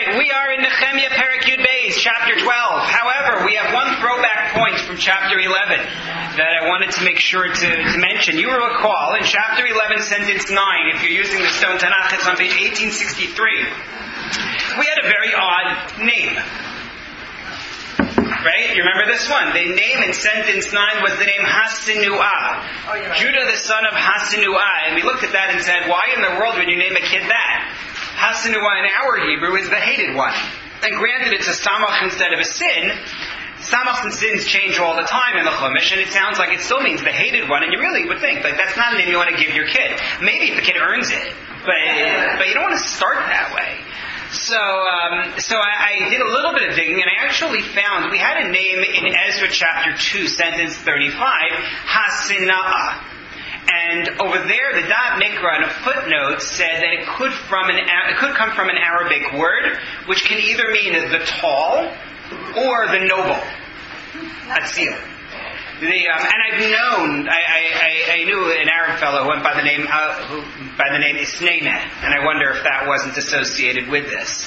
right, we are in Nehemiah Perek Yud Beis, chapter 12. However, we have one throwback point from chapter 11 that I wanted to make sure to mention. You will recall in chapter 11, sentence 9, if you're using the Stone Tanakh, it's on page 1863. We had a very odd name. Right? You remember this one? The name in sentence 9 was the name Hasenuah. Judah, the son of Hasenuah. And we looked at that and said, why in the world would you name a kid that? Hasenuah in our Hebrew is the hated one. And granted, it's a samach instead of a sin. Samachs and sins change all the time in the Chumash, and it sounds like it still means the hated one, and you really would think, like, that's not a name you want to give your kid. Maybe if the kid earns it, but you don't want to start that way. So I did a little bit of digging, and I actually found we had a name in Ezra chapter 2, sentence 35, Hasina'ah. And over there, the Da'at Mikra in a footnote said that it could come from an Arabic word, which can either mean the tall or the noble. Atzil. And I've known, I knew an Arab fellow who went by the name Isneineh, and I wonder if that wasn't associated with this.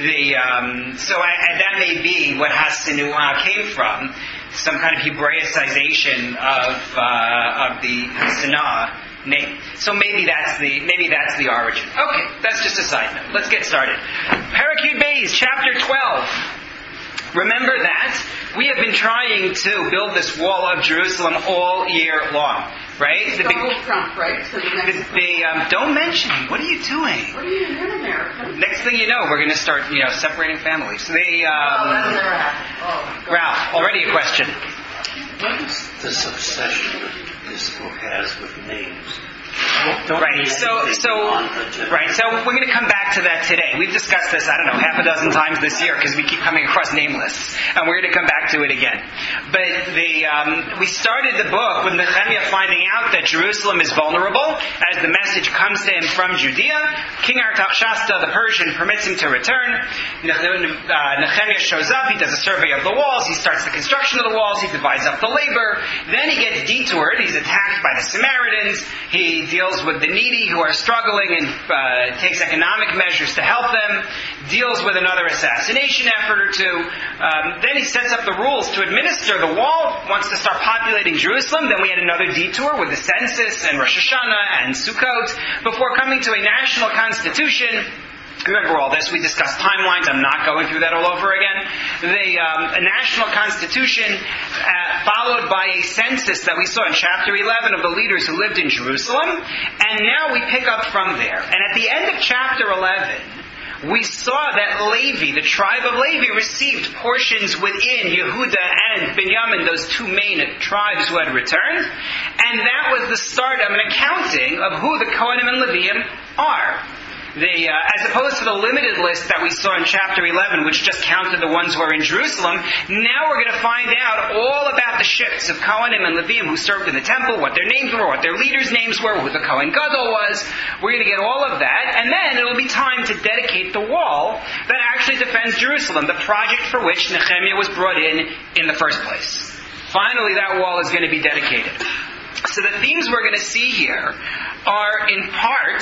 That may be what Hasenuah came from, some kind of Hebraicization of the Hasanah name. So maybe that's the origin. Okay, that's just a side note. Let's get started. Perek Yud Beis, chapter 12. Remember that we have been trying to build this wall of Jerusalem all year long, right? Donald Trump, right? So don't mention him. What are you doing? What are you doing, America? Next thing you know, we're going to start, separating families. That'll never happen. Ralph, already a question. What is this obsession that this book has with names? Right. So we're going to come back to that today. We've discussed this, half a dozen times this year because we keep coming across name lists, and we're going to come back to it again. But we started the book with Nehemiah finding out that Jerusalem is vulnerable as the message comes to him from Judea. King Artaxerxes, the Persian, permits him to return. Nehemiah shows up. He does a survey of the walls. He starts the construction of the walls. He divides up the labor. Then he gets detoured. He's attacked by the Samaritans. He deals with the needy who are struggling and takes economic measures to help them, deals with another assassination effort or two. Then he sets up the rules to administer the wall, wants to start populating Jerusalem. Then we had another detour with the census and Rosh Hashanah and Sukkot before coming to a national constitution. Remember all this. We discussed timelines. I'm not going through that all over again. A national constitution followed by a census that we saw in chapter 11 of the leaders who lived in Jerusalem. And now we pick up from there. And at the end of chapter 11, we saw that Levi, the tribe of Levi, received portions within Yehuda and Binyamin, those two main tribes who had returned. And that was the start of an accounting of who the Kohanim and Leviim are. As opposed to the limited list that we saw in chapter 11, which just counted the ones who are in Jerusalem, now we're going to find out all about the shifts of Kohanim and Leviim who served in the temple, what their names were, what their leaders' names were, who the Kohen Gadol was. We're going to get all of that, and then it'll be time to dedicate the wall that actually defends Jerusalem, the project for which Nehemiah was brought in the first place. Finally, that wall is going to be dedicated. So the themes we're going to see here are, in part,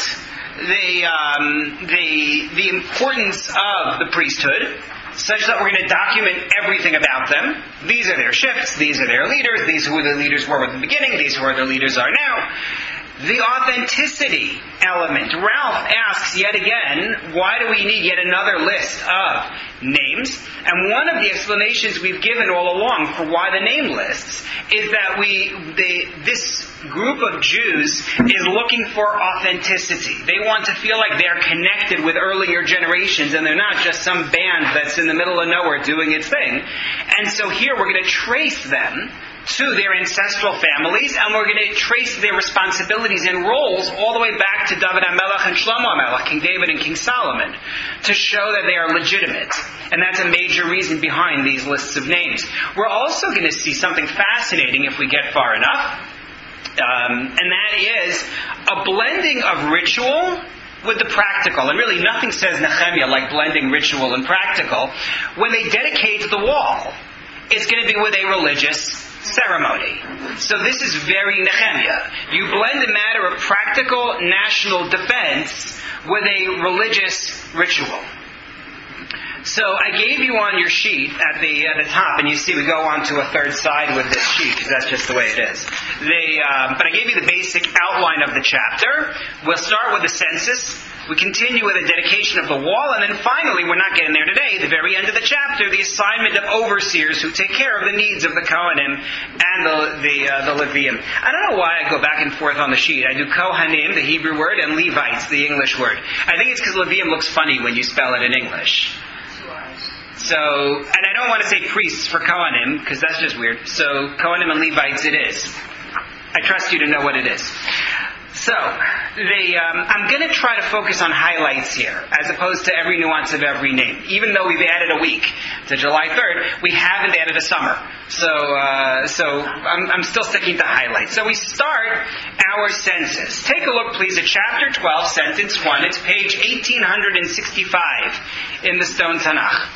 the importance of the priesthood, such that we're going to document everything about them. These are their shifts, these are their leaders, these are who the leaders were at the beginning, these are who their leaders are now. The authenticity element. Ralph asks yet again, why do we need yet another list of names? And one of the explanations we've given all along for why the name lists is that this group of Jews is looking for authenticity. They want to feel like they're connected with earlier generations and they're not just some band that's in the middle of nowhere doing its thing. And so here we're going to trace them to their ancestral families, and we're going to trace their responsibilities and roles all the way back to David HaMelech and Shlomo HaMelech, King David and King Solomon, to show that they are legitimate. And that's a major reason behind these lists of names. We're also going to see something fascinating if we get far enough, and that is a blending of ritual with the practical. And really nothing says Nehemiah like blending ritual and practical. When they dedicate the wall, it's going to be with a religious ceremony. So this is very Nehemiah. You blend a matter of practical national defense with a religious ritual. So I gave you on your sheet at the top, and you see we go on to a third side with this sheet because that's just the way it is. But I gave you the basic outline of the chapter. We'll start with the census. We continue with a dedication of the wall, and then finally, we're not getting there today, the very end of the chapter, the assignment of overseers who take care of the needs of the Kohanim and the Leviim. I don't know why I go back and forth on the sheet. I do Kohanim, the Hebrew word, and Levites, the English word. I think it's because Leviim looks funny when you spell it in English. So, and I don't want to say priests for Kohanim, because that's just weird. So, Kohanim and Levites it is. I trust you to know what it is. So, I'm going to try to focus on highlights here, as opposed to every nuance of every name. Even though we've added a week to July 3rd, we haven't added a summer. So I'm still sticking to highlights. So we start our census. Take a look, please, at chapter 12, sentence 1. It's page 1865 in the Stone Tanakh.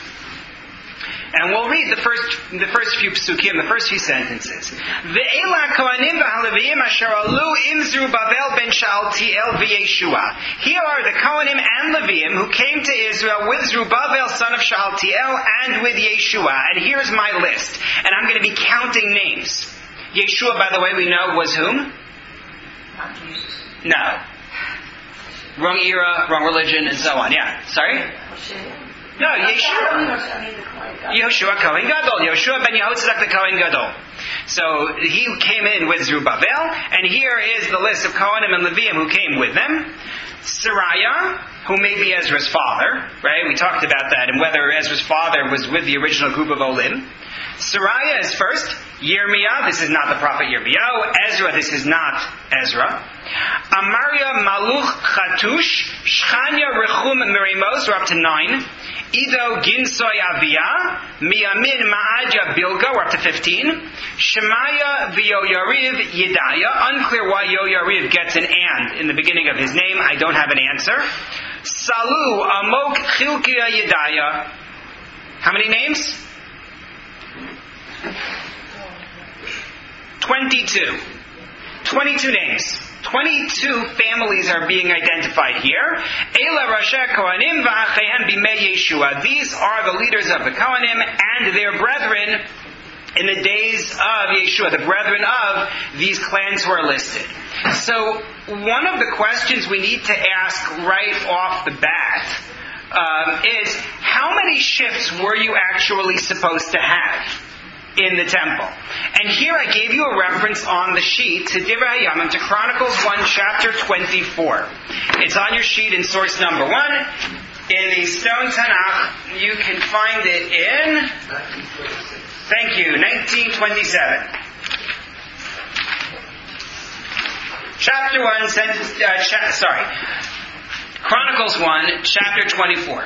And we'll read the first few psukim, the first few sentences. Ve'ela kohanim v'haleviim asher alu im Zerubbabel ben Shealtiel v'Yeshua. Here are the Kohanim and Leviim who came to Israel with Zerubbabel son of Shealtiel and with Yeshua. And here's my list. And I'm going to be counting names. Yeshua, by the way, we know was whom? Not Jesus. No. Wrong era, wrong religion, and so on. Yeah. Sorry? No, Yeshua. Yehoshua Kohen Gadol. Yehoshua ben Yehotzedek the Kohen Gadol. So he came in with Zerubbabel, and here is the list of Kohanim and Leviim who came with them. Sariah, who may be Ezra's father, right? We talked about that, and whether Ezra's father was with the original group of Olim. Sariah is first. Yirmiyah, this is not the prophet Yirmiyahu. Ezra, this is not Ezra. Amaria Maluch Chatush. Shchanya Rechum Merimoz, we're up to 9. Ido Ginsoy Aviyah, Miyamin Ma'adya Bilga, we're up to 15. Shemaya V'Yoyariv Yedaya, unclear why Yoyariv gets an and in the beginning of his name, I don't have an answer. Salu Amok Chilkiya Yedaya. How many names? 22. 22 names. 22 families are being identified here. Ela Rasha Kohanim v'Achehem b'mei Yeshua. These are the leaders of the Kohanim and their brethren in the days of Yeshua, the brethren of these clans who are listed. So, one of the questions we need to ask right off the bat is, how many shifts were you actually supposed to have in the temple? And here I gave you a reference on the sheet to Divrei Hayamim, to Chronicles 1, chapter 24. It's on your sheet in source number 1. In the Stone Tanakh, you can find it in, thank you, 1927. Chapter 1, Chronicles 1, chapter 24.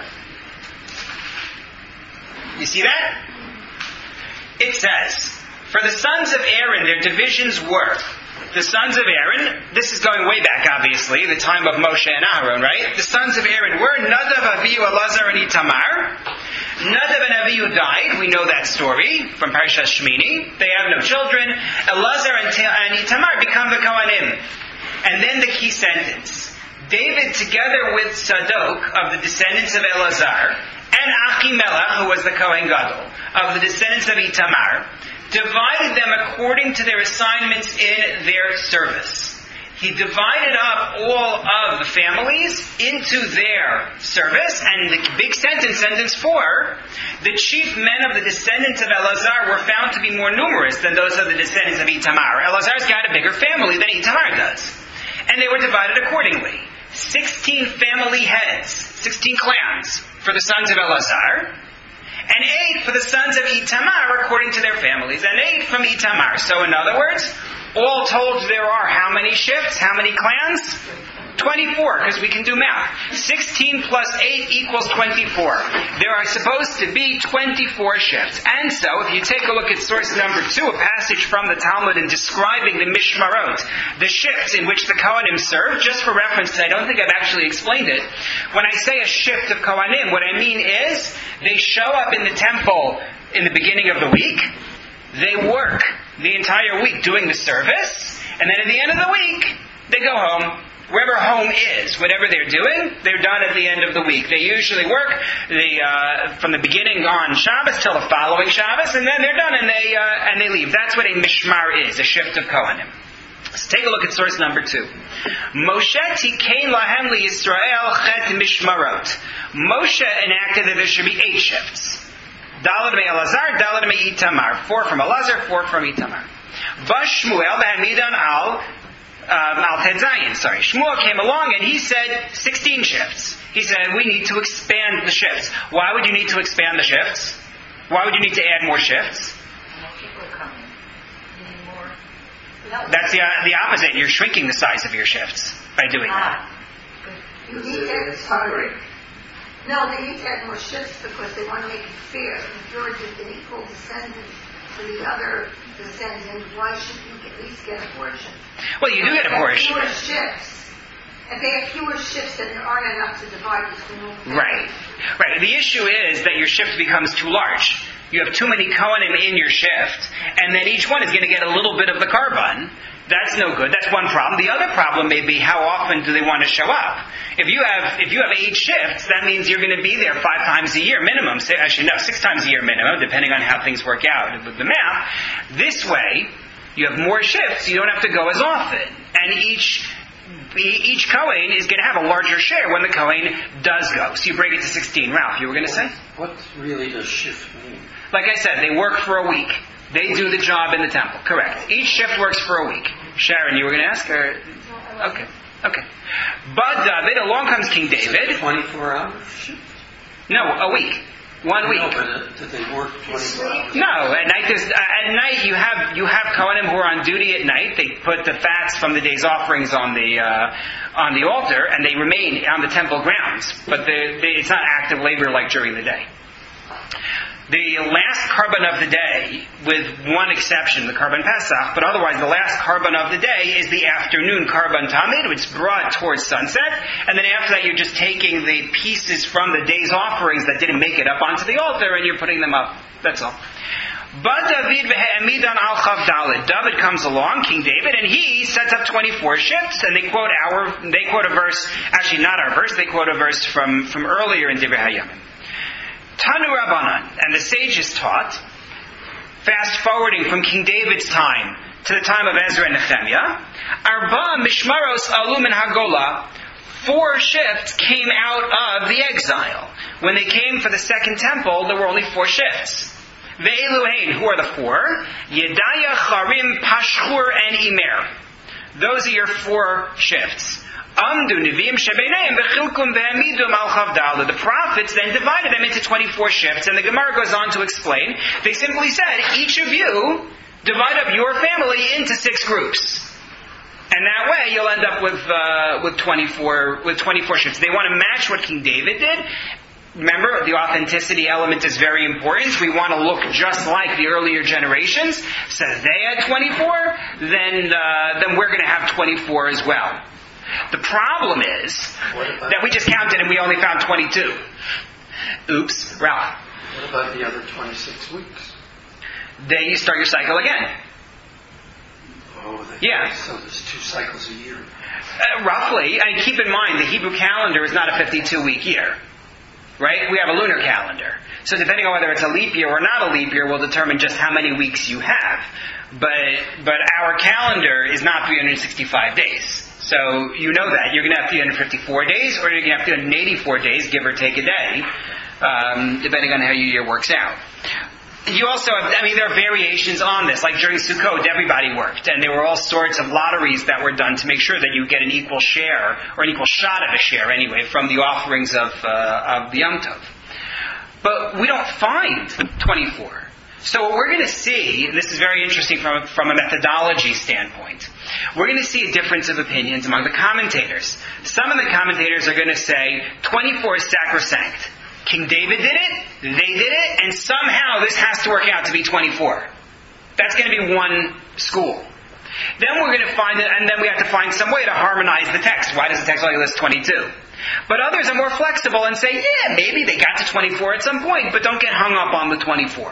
You see that? It says, for the sons of Aaron, their divisions were, the sons of Aaron, this is going way back, obviously, the time of Moshe and Aaron, right? The sons of Aaron were Nadav, Avihu, Elazar, and Itamar. Nadav and Avihu died. We know that story from Parashat Shmini. They have no children. Elazar and Itamar become the Kohanim. And then the key sentence. David, together with Sadok, of the descendants of Elazar, and Achimelech, who was the Kohen Gadol, of the descendants of Itamar, divided them according to their assignments in their service. He divided up all of the families into their service, and the big sentence, sentence 4, the chief men of the descendants of Elazar were found to be more numerous than those of the descendants of Itamar. Elazar's got a bigger family than Itamar does. And they were divided accordingly. 16 family heads, 16 clans for the sons of Elazar, and 8 for the sons of Itamar according to their families, and 8 from Itamar. So in other words, all told there are how many shifts, how many clans? 24, because we can do math. 16 plus 8 equals 24. There are supposed to be 24 shifts. And so, if you take a look at source number 2, a passage from the Talmud in describing the Mishmarot, the shifts in which the Kohanim serve, just for reference, I don't think I've actually explained it. When I say a shift of Kohanim, what I mean is, they show up in the temple in the beginning of the week, they work the entire week doing the service, and then at the end of the week, they go home. wherever home is, whatever they're doing, they're done at the end of the week. They usually work from the beginning on Shabbos till the following Shabbos, and then they're done and they leave. That's what a mishmar is, a shift of Kohanim. Let's take a look at source number 2. Moshe tikein lahem liYisrael chet mishmarot. Moshe enacted that there should be 8 shifts. Daled me Elazar, Daled me Itamar. 4 from Elazar, 4 from Itamar. Shmuel b'hamidan al Tedzayin. Sorry, Shmuel came along and he said 16 shifts. He said we need to expand the shifts. Why would you need to expand the shifts? Why would you need to add more shifts? That's the opposite. You're shrinking the size of your shifts by doing that. You need to add sorry. No, they need to add more shifts because they want to make it fair. If you're an equal descendant to the other descendant, why should you at least get a portion? Well, you do get a portion. Fewer shifts. If they have fewer shifts, then there aren't enough to divide between all. Right. The issue is that your shift becomes too large. You have too many Kohanim in your shift, and then each one is going to get a little bit of the carbon. That's no good. That's one problem. The other problem may be how often do they want to show up? If you have 8 shifts, that means you're going to be there 5 times a year minimum. 6 times a year minimum, depending on how things work out with the math. This way, you have more shifts. You don't have to go as often, and each Kohen is going to have a larger share when the Kohen does go. So you break it to 16. Ralph, you were going to say? What really does shift mean? Like I said, they work for a week. They do the job in the temple. Correct. Each shift works for a week. Sharon, you were going to ask? Or? Okay. But David, along comes King David. 24-hour shift? No, a week. 1 week. No, but did they work 24 hours? No, at night you have Kohanim who are on duty at night. They put the fats from the day's offerings on the altar, and they remain on the temple grounds. But it's not active labor like during the day. The last carbon of the day, with one exception, the carbon Pesach, but otherwise the last carbon of the day is the afternoon carbon Tamid, which is brought towards sunset, and then after that you're just taking the pieces from the day's offerings that didn't make it up onto the altar and you're putting them up. That's all. But David comes along, King David, and he sets up 24 shifts, and they quote a verse, actually not our verse, they quote a verse from earlier in Divrei Hayamim. Tanu Rabbanan, and the sages taught, fast forwarding from King David's time to the time of Ezra and Nehemiah, Arba Mishmaros Alu min Hagola, 4 shifts came out of the exile. When they came for the second temple, there were only 4 shifts. Ve'eluhain, who are the 4? Yedaya, Charim, Pashchur, and Imer. Those are your 4 shifts. The prophets then divided them into 24 shifts, and the Gemara goes on to explain. They simply said, each of you divide up your family into 6 groups, and that way you'll end up with 24 shifts. They want to match what King David did. Remember, the authenticity element is very important. We want to look just like the earlier generations. So if they had 24, then we're going to have 24 as well. The problem is that we just counted and we only found 22. Oops, Ralph. What about the other 26 weeks? Then you start your cycle again. Oh, yeah. So there's 2 cycles a year. Roughly. And keep in mind, the Hebrew calendar is not a 52-week year. Right? We have a lunar calendar. So depending on whether it's a leap year or not a leap year will determine just how many weeks you have. But our calendar is not 365 days. So you know that. You're going to have 354 days, or you're going to have 384 days, give or take a day, depending on how your year works out. You also have, there are variations on this. Like during Sukkot, everybody worked, and there were all sorts of lotteries that were done to make sure that you get an equal share, or an equal shot of a share anyway, from the offerings of the Yom Tov. But we don't find 24. So what we're going to see, and this is very interesting from a methodology standpoint, we're going to see a difference of opinions among the commentators. Some of the commentators are going to say 24 is sacrosanct. King David did it, they did it, and somehow this has to work out to be 24. That's going to be one school. Then we're going to find it, and then we have to find some way to harmonize the text. Why does the text only list 22? But others are more flexible and say, yeah, maybe they got to 24 at some point, but don't get hung up on the 24.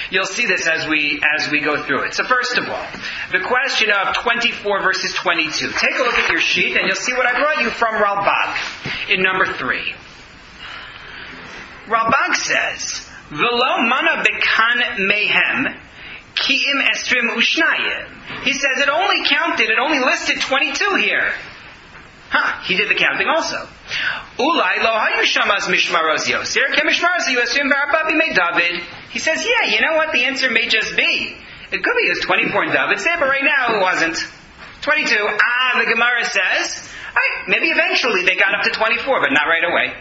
You'll see this as we go through it. So first of all, the question of 24 verses 22. Take a look at your sheet and you'll see what I brought you from Ralbag in number 3. Ralbag says, V'lo mana bekan mehem ki'im estrim ushnayim. He says it only listed 22 here. He did the counting also. Ulai lo hayu shamaz mishmaros yosir ke mishmaros yosir v'arba b'mei David. He says, yeah, you know what? The answer may just be. It could be it was 24 in David's day, but right now it wasn't. 22. The Gemara says, maybe eventually they got up to 24, but not right away.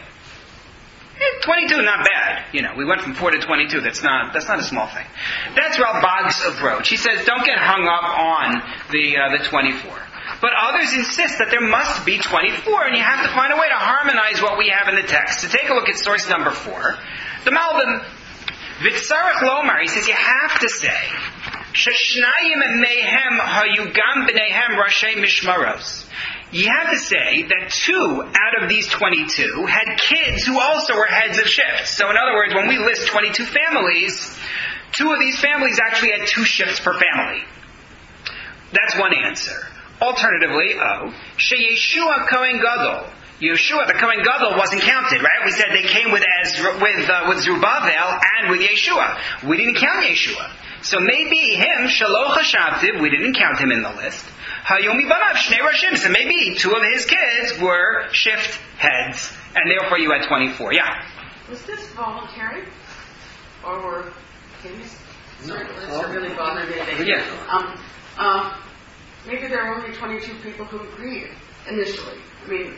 22, not bad. We went from 4 to 22. That's not a small thing. That's Ralbag's approach. He says, don't get hung up on the 24. But others insist that there must be 24, and you have to find a way to harmonize what we have in the text. So take a look at source number 4. The Malbim, Vitzarech Lomar, he says you have to say, Sheshnayim mehem hayugam b'neihem rashei mishmaros. You have to say that 2 out of these 22 had kids who also were heads of shifts. So in other words, when we list 22 families, 2 of these families actually had 2 shifts per family. That's one answer. Alternatively, Sheyeshua Kohen Gadol. Yeshua, the Kohen Gadol, wasn't counted, right? We said they came with Zerubbabel and with Yeshua. We didn't count Yeshua. So maybe him, Shaloch HaShavtiv, we didn't count him in the list. Hayomi Banav Shnei Rashim. So maybe 2 of his kids were shift heads, and therefore you had 24. Yeah? Was this voluntary? Or were kids? No. It's really voluntary. Yeah. Maybe there were only 22 people who agreed initially. I mean,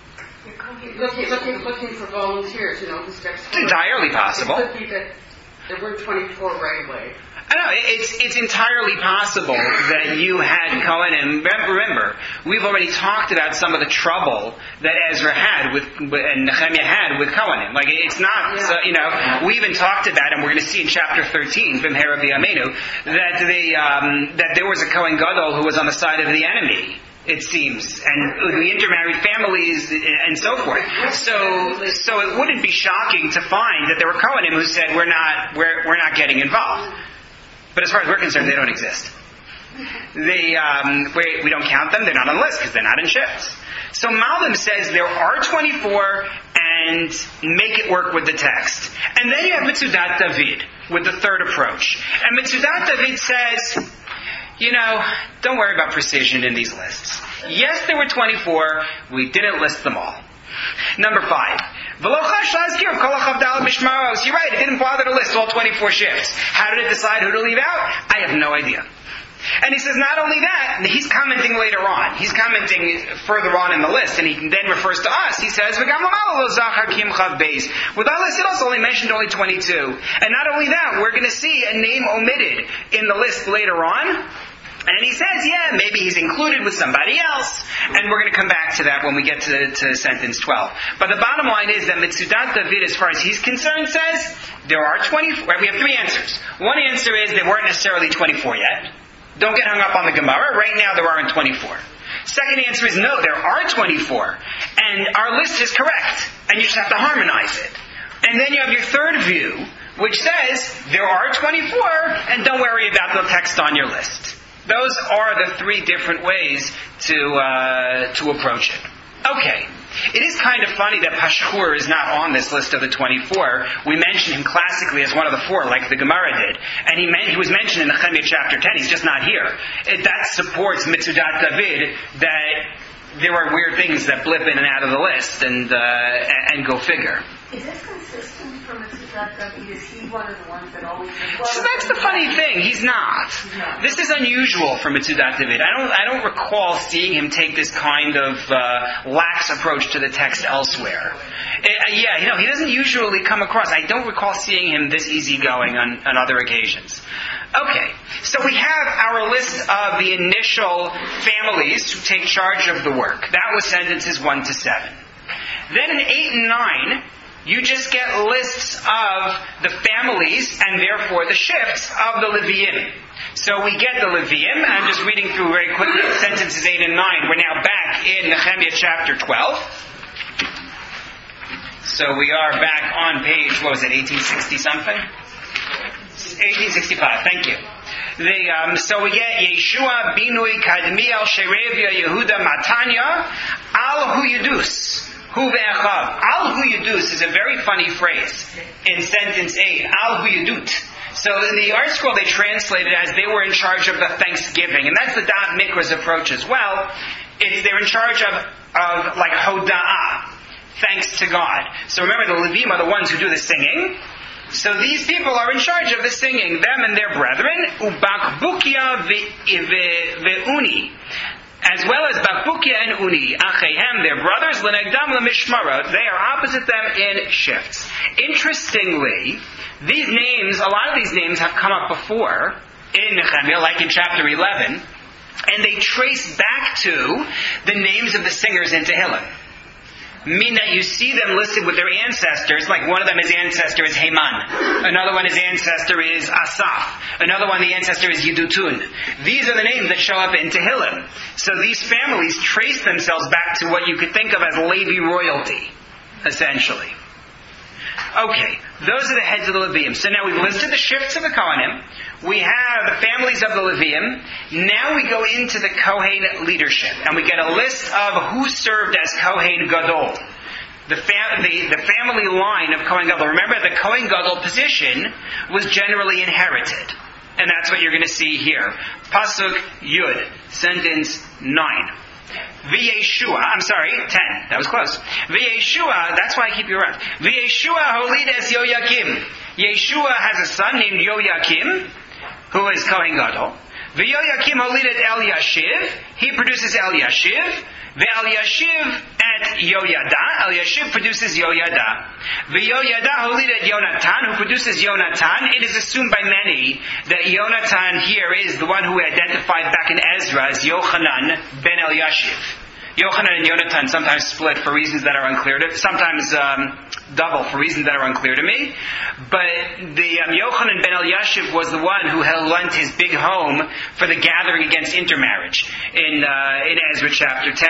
looking for volunteers, this next. It's entirely possible. It could be that there weren't 24 right away. I know, it's entirely possible that you had Kohanim. Remember, we've already talked about some of the trouble that Ezra had and Nehemiah had with Kohanim. Like, it's not, we even talked about, and we're going to see in chapter 13, Bimhera B'Yameinu, that there was a Kohen Gadol who was on the side of the enemy, it seems, and the intermarried families and so forth. So it wouldn't be shocking to find that there were Kohanim who said, we're not getting involved. But as far as we're concerned, they don't exist. We don't count them. They're not on the list because they're not in shifts. So Malbim says there are 24 and make it work with the text. And then you have Mitzudat David with the third approach. And Mitzudat David says, don't worry about precision in these lists. Yes, there were 24. We didn't list them all. Number 5. You're right, it didn't bother to list all 24 shifts. How did it decide who to leave out? I have no idea. And he says not only that, he's commenting later on. He's commenting further on in the list, and he then refers to us. He says, with our list, it also only mentioned only 22. And not only that, we're going to see a name omitted in the list later on. And he says, maybe he's included with somebody else. And we're going to come back to that when we get to sentence 12. But the bottom line is that Mitzudat David, as far as he's concerned, says there are 24. We have 3 answers. One answer is there weren't necessarily 24 yet. Don't get hung up on the Gemara. Right now there aren't 24. Second answer is no, there are 24. And our list is correct. And you just have to harmonize it. And then you have your third view, which says there are 24, and don't worry about the text on your list. Those are the 3 different ways to approach it. Okay. It is kind of funny that Pashhur is not on this list of the 24. We mentioned him classically as one of the 4, like the Gemara did. And he was mentioned in Nehemiah chapter 10. He's just not here. That supports Mitzudat David, that there are weird things that blip in and out of the list, and go figure. Is this consistent from Mitzudat David? Is he one of the ones that always... So that's the funny thing. He's not. This is unusual for Mitzudat David. I don't recall seeing him take this kind of lax approach to the text elsewhere. He doesn't usually come across. I don't recall seeing him this easygoing on other occasions. Okay, so we have our list of the initial families who take charge of the work. That was sentences 1 to 7. Then in 8 and 9, you just get lists of the families and therefore the shifts of the Leviim. So we get the Leviim. I'm just reading through very quickly sentences 8 and 9. We're now back in Nehemiah chapter 12. So we are back on page, 1860 something? 1865. Thank you. So we get Yeshua, Binui, Kadmiel, Sherebia, Yehuda, Matanya, Al Hu Yedus. Hu ve'achav. Al Hu Yedus is a very funny phrase in sentence 8. Al Hu Yedut. So in the Art Scroll they translate it as they were in charge of the Thanksgiving. And that's the Da'at Mikra's approach as well. They're in charge of like Hoda'ah. Thanks to God. So remember, the Levim are the ones who do the singing. So these people are in charge of the singing, them and their brethren. Ubakbukia ve'uni. As well as Bakbukia and Uni, Achehem, their brothers, Lenegdam leMishmarot, they are opposite them in shifts. Interestingly, these names, a lot of these names have come up before in Nehemiah, like in chapter 11, and they trace back to the names of the singers in Tehillim. Mean that you see them listed with their ancestors, like one of them, his ancestor is Haman. Another one, his ancestor is Asaph. Another one, the ancestor is Yedutun. These are the names that show up in Tehillim. So these families trace themselves back to what you could think of as Levi royalty, essentially. Okay, those are the heads of the Levium. So now we've listed the shifts of the Kohanim. We have the families of the Levium. Now we go into the Kohen leadership. And we get a list of who served as Kohen Gadol. The family line of Kohen Gadol. Remember, the Kohen Gadol position was generally inherited. And that's what you're going to see here. Pasuk Yud, sentence 9. V'Yeshua, 10. That was close. V'Yeshua, that's why I keep you around. V'Yeshua holides Yoyakim. Yeshua has a son named Yoyakim, who is Kohen Gadol. V'Yoyakim holidet Eliashiv. He produces Eliashiv. V'Eliashiv at Yoyada. Eliashiv produces Yoyada. V'Yoyada holidet Yonatan, who produces Yonatan. It is assumed by many that Yonatan here is the one who we identified back in Ezra as Yochanan ben Eliashiv. Yochanan and Yonatan sometimes split for reasons that are unclear to sometimes double for reasons that are unclear to me. But the Yochanan ben Eliashiv was the one who lent his big home for the gathering against intermarriage in Ezra chapter 10.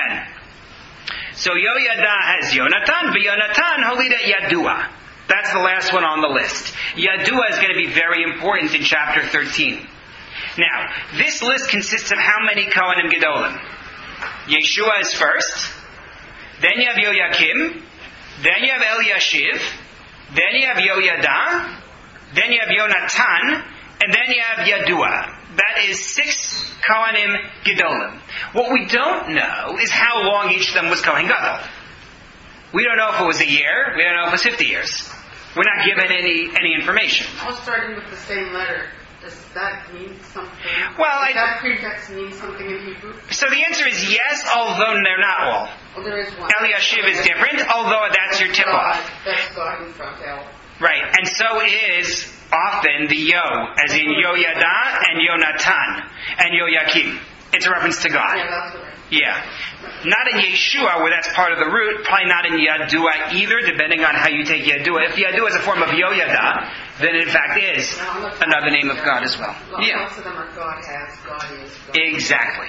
So Yoyada has Yonatan, but Yonatan holida Yadua. That's the last one on the list. Yadua is going to be very important in chapter 13. Now, this list consists of how many Kohanim Gedolim? Yeshua is first, then you have Yoyakim, then you have Eliashiv, then you have Yoyada, then you have Yonatan, and then you have Yadua. That is 6 Kohanim Gedolim. What we don't know is how long each of them was Kohen Gadol. We don't know if it was a year, we don't know if it was 50 years. We're not given any information. All starting with the same letter. Does that mean something? Well, Does that pretext mean something in Hebrew? So the answer is yes, although they're not all. Well, there is one. Eliashiv is different, although that's your tip-off. That's God in front of El. Right, and so is often the Yo, as in Yoyada and Yonatan and Yoyakim. It's a reference to God. Yeah, that's right. Yeah. Not in Yeshua, where that's part of the root, probably not in Yadua either, depending on how you take Yadua. If Yadua is a form of Yoyada, then it in fact is another name of God as well. Yeah. Most of them are God has, God is. God exactly.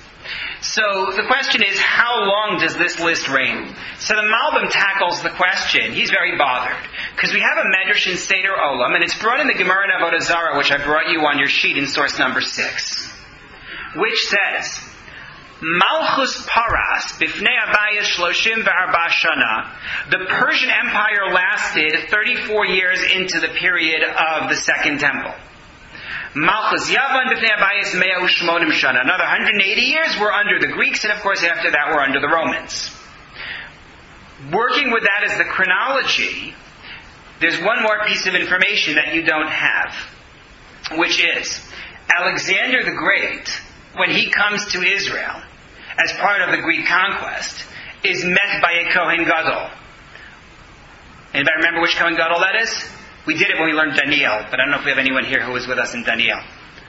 So the question is, how long does this list reign? So the Malbim tackles the question. He's very bothered. Because we have a Medrash in Seder Olam, and it's brought in the Gemara in Avodah Zarah, which I brought you on your sheet in source number 6. Which says, Malchus Paras, Bifnei Abayis Shloshim Ve'arba Shana. The Persian Empire lasted 34 years into the period of the Second Temple. Malchus Yavan Bifnei Abayis Mea U'Shmonim Shana. Another 180 years were under the Greeks, and of course after that were under the Romans. Working with that as the chronology, there's one more piece of information that you don't have, which is Alexander the Great, when he comes to Israel as part of the Greek conquest, is met by a Kohen Gadol. Anybody remember which Kohen Gadol that is? We did it when we learned Daniel, but I don't know if we have anyone here who was with us in Daniel.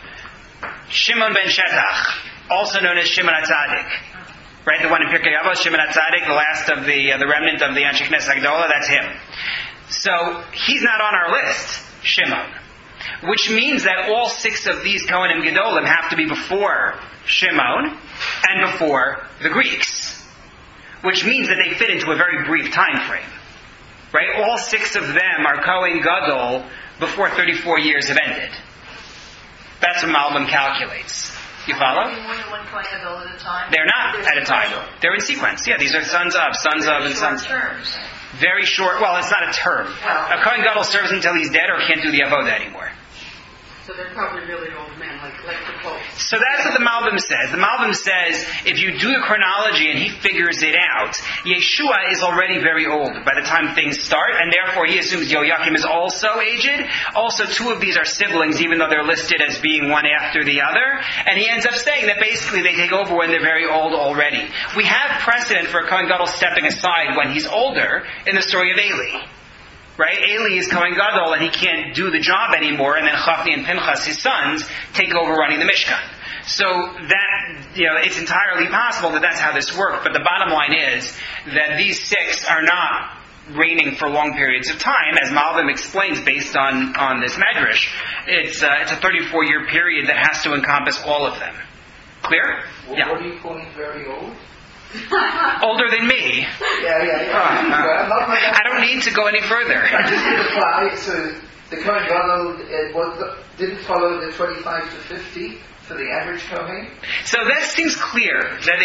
Shimon ben Shetach, also known as Shimon HaTzadik. Right, the one in Pirkei Avos, Shimon HaTzadik, the last of the remnant of the Anshe Knesset Hagdolah, that's him. So, he's not on our list, Shimon. Which means that all 6 of these Kohanim Gedolim have to be before Shimon and before the Greeks. Which means that they fit into a very brief time frame. Right? All 6 of them are Kohen Gadol before 34 years have ended. That's what Malbim calculates. You follow? More than one Kohen Gadol at a time? They're not at a time. They're in sequence. Yeah, these are sons of, and sons. Terms. Very short. Well, it's not a term. A Kohen Gadol serves until he's dead or can't do the avodah anymore. So they're probably really old men, like the Pope. So that's what the Malbim says. The Malbim says, if you do the chronology and he figures it out, Yeshua is already very old by the time things start, and therefore he assumes Yoakim is also aged. Also, two of these are siblings, even though they're listed as being one after the other. And he ends up saying that basically they take over when they're very old already. We have precedent for Kohen Gadol stepping aside when he's older in the story of Eli. Right? Eli is Kohen Gadol and he can't do the job anymore, and then Chafni and Pinchas, his sons, take over running the Mishkan. So that, it's entirely possible that that's how this worked, but the bottom line is that these six are not reigning for long periods of time, as Malbim explains based on this Medrash. It's a 34-year period that has to encompass all of them. Clear? What are you calling very old? Older than me. Yeah. I don't need to go any further. I just did apply, so the Kohen Gadol didn't follow the 25 to 50 for the average Kohen? So that seems clear,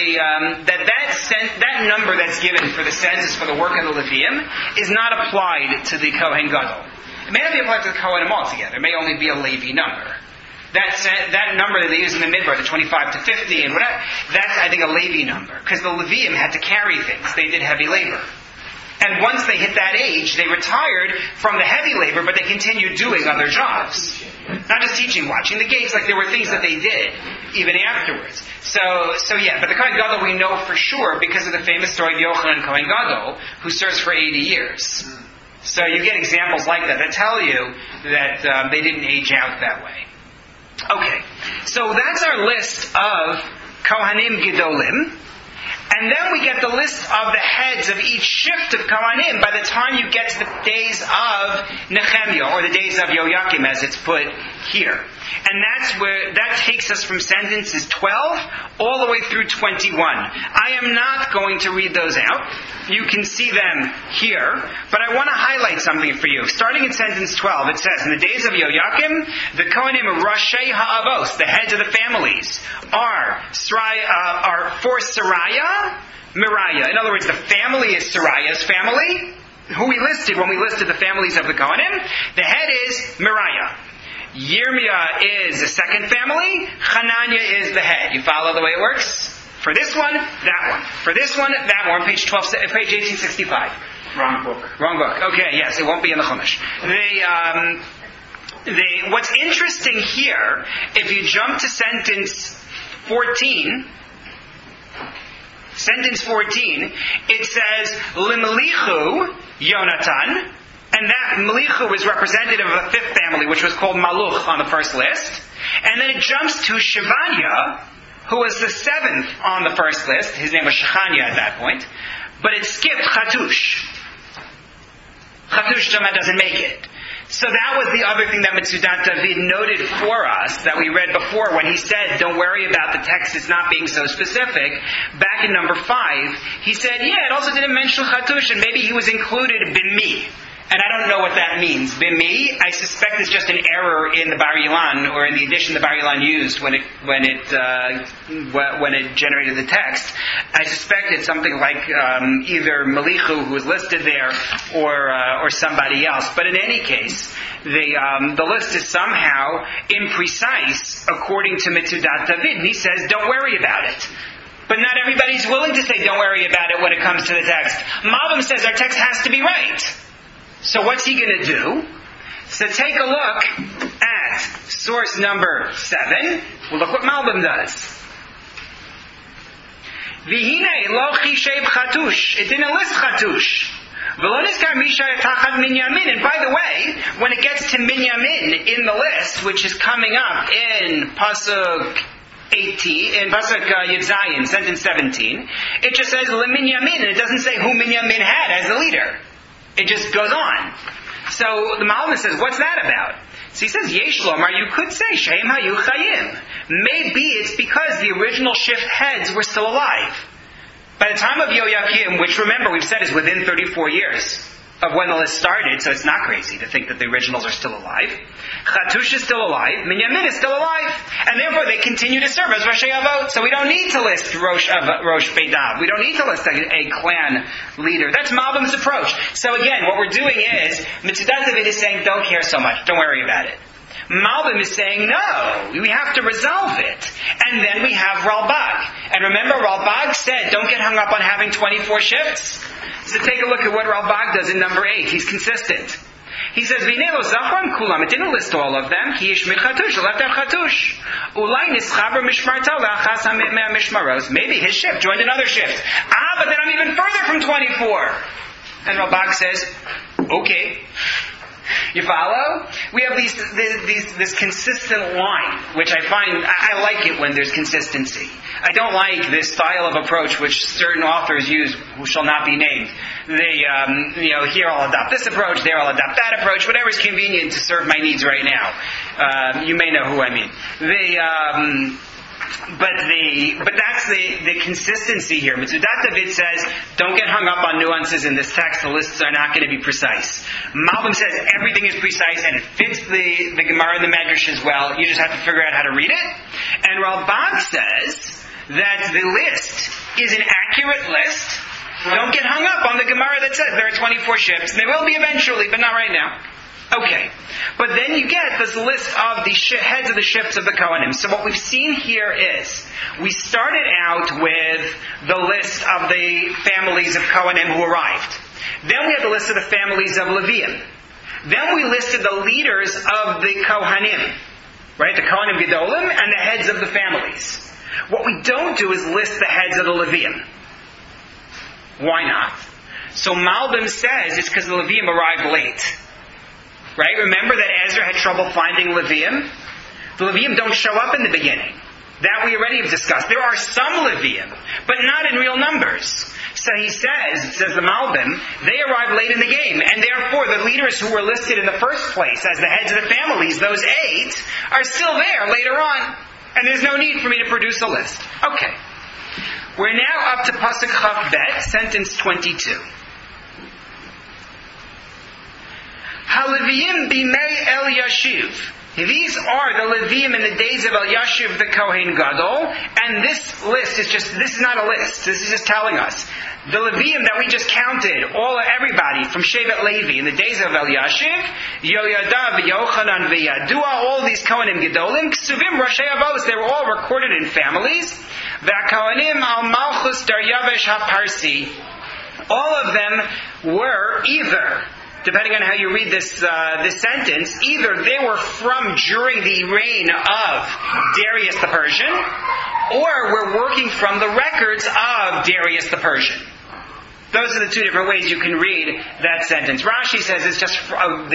that that number that's given for the census for the work of the Levium is not applied to the Kohen Gadol. It may not be applied to the Kohanim altogether. It may only be a Levi number. That number that they use in the Midbar, the 25 to 50 and whatever, that's, I think, a Levi number. Because the Levium had to carry things. They did heavy labor. And once they hit that age, they retired from the heavy labor, but they continued doing other jobs. Not just teaching, watching the gates, like there were things that they did, even afterwards. So yeah, but the Kohen Gadol we know for sure because of the famous story of Yochanan Kohen Gadol, who serves for 80 years. So you get examples like that tell you that they didn't age out that way. Okay, so that's our list of Kohanim Gedolim. And then we get the list of the heads of each shift of Kohanim by the time you get to the days of Nehemiah, or the days of Yoakim, as it's put here. And that takes us from sentences 12 all the way through 21. I am not going to read those out. You can see them here. But I want to highlight something for you. Starting in sentence 12, it says, in the days of Yoakim, the Kohanim Rashei Ha'avos, the heads of the families, are for Sariah, Miriah. In other words, the family is Sariah's family, who we listed when we listed the families of the Kohanim. The head is Miriah. Yirmiyah is the second family. Hananiah is the head. You follow the way it works? For this one, that one. For this one, that one. Page 1865. Wrong book. Okay, yes, it won't be in the Chumash. What's interesting here, if you jump to sentence 14, it says, Limelichu Yonatan, and that Melichu is representative of a fifth family, which was called Maluch on the first list. And then it jumps to Shivanya, who was the seventh on the first list. His name was Shechania at that point. But it skipped Chatush. Chatush doesn't make it. So that was the other thing that Metzudat David noted for us that we read before when he said, don't worry about the text, it's not being so specific. Back in number 5, he said, it also didn't mention Chatush, and maybe he was included Bimi. And I don't know what that means. Bimi, I suspect it's just an error in the Bar Ilan, or in the edition the Bar Ilan used when it generated the text. I suspect it's something like either Melichu, who was listed there, or somebody else. But in any case, the list is somehow imprecise according to Metzudat David. And he says, don't worry about it. But not everybody's willing to say don't worry about it when it comes to the text. Malbim says our text has to be right. So what's he going to do? So take a look at source number 7. Well, look what Malbim does. V'hinei lo chishev chatush. It didn't list chatush. V'lo nizkar misha tachad minyamin. And by the way, when it gets to minyamin in the list, which is coming up in Pasuk 18, in Pasuk Yudzayin, sentence 17, it just says Minyamin, and it doesn't say who Minyamin had as a leader. It just goes on. So the Malbim says, what's that about? So he says, Yesh Lomar, you could say, Sheim Hayu Chayim. Maybe it's because the original shift heads were still alive. By the time of Yoakim, which remember we've said is within 34 years of when the list started, so it's not crazy to think that the originals are still alive. Chatush is still alive. Minyamin is still alive. And therefore they continue to serve as Rashi Avot. So we don't need to list Rosh Beit Av. We don't need to list a clan leader. That's Malbim's approach. So again, what we're doing is, Mitzudat David is saying, don't care so much. Don't worry about it. Malbim is saying, no, we have to resolve it. And then we have Ralbag. And remember, Ralbag said, don't get hung up on having 24 shifts. So take a look at what Ralbag does in number 8. He's consistent. He says, V'nei lo zachron kulam. It didn't list all of them. Ki yish mit chatush, left out chatush. Ulai nischaber mishmarta le'achas ha'mea mishmaros. Maybe his ship joined another shift. But then I'm even further from 24. And Ralbag says, okay. You follow? We have this consistent line, which I like it when there's consistency. I don't like this style of approach which certain authors use, who shall not be named. They, here I'll adopt this approach, there I'll adopt that approach, whatever's convenient to serve my needs right now. You may know who I mean. But that's the consistency here. Mitzudat David says, don't get hung up on nuances in this text. The lists are not going to be precise. Malbim says everything is precise and it fits the Gemara and the Medrash as well. You just have to figure out how to read it. And Ralbag says that the list is an accurate list. Don't get hung up on the Gemara that says there are 24 ships. There will be eventually, but not right now. Okay, but then you get this list of the heads of the ships of the Kohanim. So what we've seen here is, we started out with the list of the families of Kohanim who arrived. Then we had the list of the families of Leviim. Then we listed the leaders of the Kohanim, right? The Kohanim Gedolim and the heads of the families. What we don't do is list the heads of the Leviim. Why not? So Malbim says it's because the Leviim arrived late. Right? Remember that Ezra had trouble finding Levium? The Levium don't show up in the beginning. That we already have discussed. There are some Levium, but not in real numbers. So he says the Malbim, they arrived late in the game, and therefore the leaders who were listed in the first place as the heads of the families, those 8, are still there later on. And there's no need for me to produce a list. Okay. We're now up to Pasuk Chaf Bet, sentence 22. HaLeviim b'mei El Yashiv. These are the Leviim in the days of El Yashiv the Kohen Gadol, and this list this is not a list, this is just telling us. The Leviim that we just counted, everybody from Shevet Levi in the days of El Yashiv, Yoyada v'Yochanan v'Yadua, all these Kohanim Gedolim, Ksuvim Rashi Avos, they were all recorded in families, V'Kohanim al Malchus Daryavesh HaParsi. All of them were either, depending on how you read this sentence, either they were from during the reign of Darius the Persian, or were working from the records of Darius the Persian. Those are the 2 different ways you can read that sentence. Rashi says it's just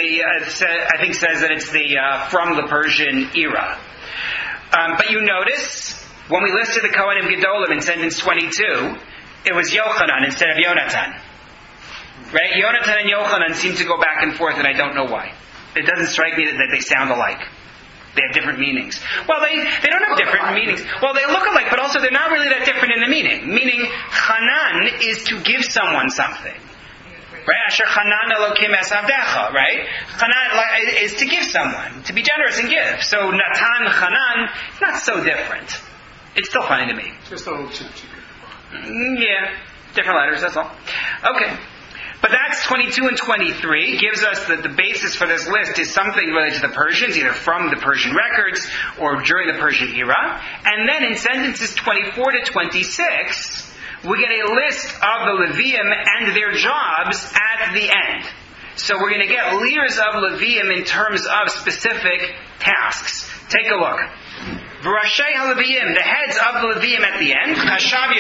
says that it's from the Persian era. But you notice when we listed the Kohanim Gedolim in sentence 22, it was Yochanan instead of Yonatan. Right? Yonatan and Yochanan seem to go back and forth, and I don't know why. It doesn't strike me that they sound alike. They have different meanings. Well, they don't have different meanings. Well, they look alike, but also they're not really that different in the meaning. Meaning, Hanan is to give someone something. Right? Asher Hanan Elokim es Avdecha, right? Hanan is to give someone, to be generous and give. So Natan, Hanan, it's not so different. It's still funny to me. Just a little chip. Yeah, different letters, that's all. Okay. But that's 22 and 23 gives us that the basis for this list is something related to the Persians, either from the Persian records or during the Persian era. And then in sentences 24 to 26, we get a list of the Levium and their jobs at the end. So we're going to get leaders of Levium in terms of specific tasks. Take a look. V'rashei HaLeviim, the heads of the Levium at the end. Hashav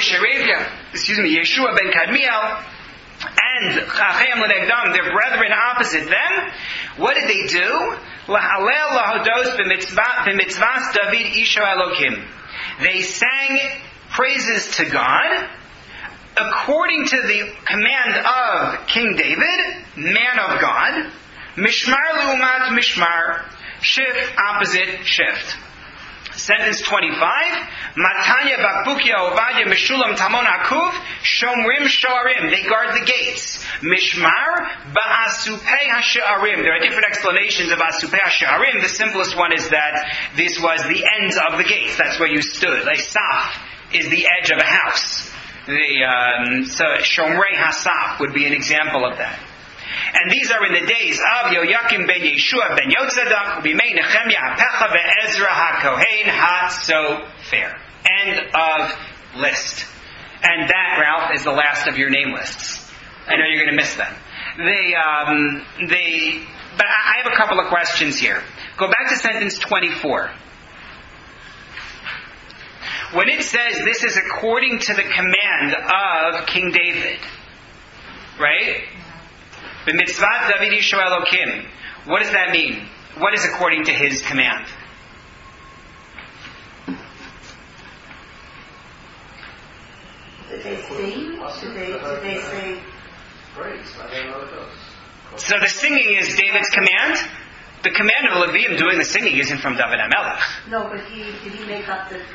Yeshua ben Kadmiel, and Chachem L'negdam, their brethren opposite them. What did they do? Lahalel lahodos b'mitzvahs David Isha Elokim. They sang praises to God according to the command of King David, man of God. Mishmar l'umat mishmar, shift opposite shift. Sentence 25, Matanya Bakbukia Ovadia Meshulam Tamon Akuv Shomrim Shoarim. They guard the gates. Mishmar Ba'asupei HaSha'arim. There are different explanations of Asupei HaSha'arim. The simplest one is that this was the ends of the gates. That's where you stood. Like Saf is the edge of a house. So Shomrei HaSaf would be an example of that. And these are in the days of Yoyakim ben Yeshua ben Yotzadak, Bimei Nehemiah HaPecha ve'Ezra HaKohen HaSofer. End of list. And that, Ralph, is the last of your name lists. I know you're going to miss them. But I have a couple of questions here. Go back to sentence 24. When it says this is according to the command of King David, right? B'mitzvat David Yisho Elokim. What does that mean? What is according to his command? Did they sing? Did they say? So the singing is David's command? The command of the Levium doing the singing isn't from David HaMelech. No, but did he make up the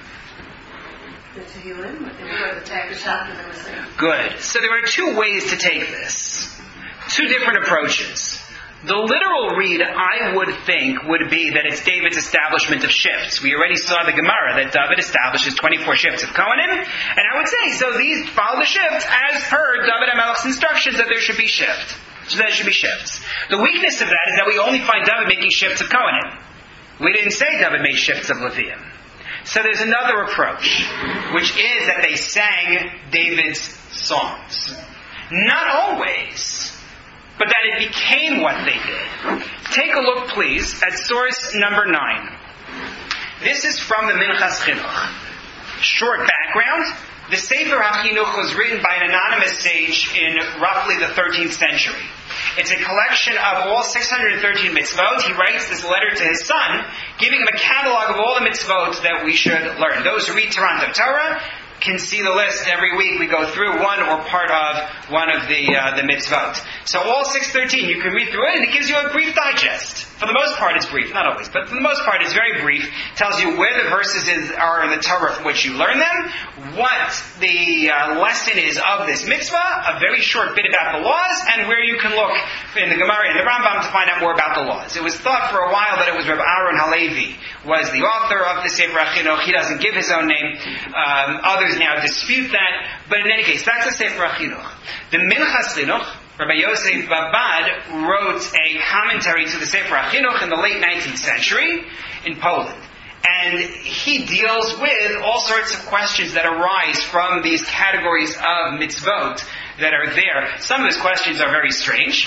Tehillim? Or the chapter that was saying? Good. So there are two ways to take this. Two different approaches. The literal read, I would think, would be that it's David's establishment of shifts. We already saw the Gemara that David establishes 24 shifts of Kohanim, and I would say, so these follow the shifts as per David HaMelech's instructions that there should be shift. So there should be shifts. The weakness of that is that we only find David making shifts of Kohanim. We didn't say David made shifts of Levium. So there's another approach, which is that they sang David's songs. Not always, but that it became what they did. Take a look, please, at source number 9. This is from the Minchas Chinuch. Short background. The Sefer HaChinuch was written by an anonymous sage in roughly the 13th century. It's a collection of all 613 mitzvot. He writes this letter to his son, giving him a catalog of all the mitzvot that we should learn. Those who read Taranto Torah can see the list every week. We go through one or part of one of the mitzvot. So all 613, you can read through it, and it gives you a brief digest. For the most part, it's brief. Not always, but for the most part, it's very brief. Tells you where the verses are in the Torah from which you learn them, what the lesson is of this mitzvah, a very short bit about the laws, and where you can look in the Gemara and the Rambam to find out more about the laws. It was thought for a while that it was Reb Aaron Halevi was the author of the Sefer HaChinuch. He doesn't give his own name. Others now dispute that. But in any case, that's the Sefer HaChinuch. The Minchas Chinuch, Rabbi Yosef Babad wrote a commentary to the Sefer HaChinuch in the late 19th century in Poland. And he deals with all sorts of questions that arise from these categories of mitzvot that are there. Some of his questions are very strange